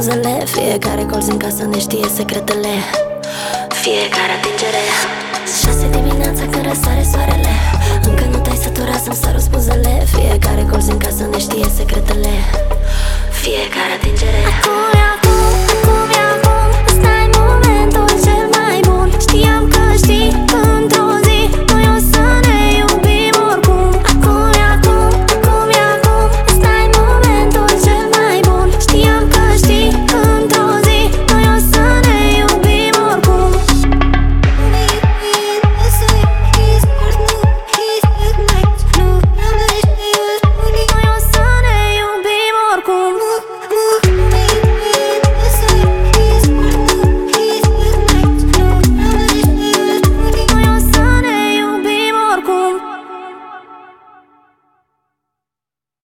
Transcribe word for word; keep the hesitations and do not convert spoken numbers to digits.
spuzele. Fiecare colț în casă ne știe secretele. Fiecare atingere. Șase dimineața când răsare soarele, încă nu te-ai săturat să-mi sărut spuzele. Fiecare colț în casă ne știe secretele. Fiecare atingere. Acum e acum.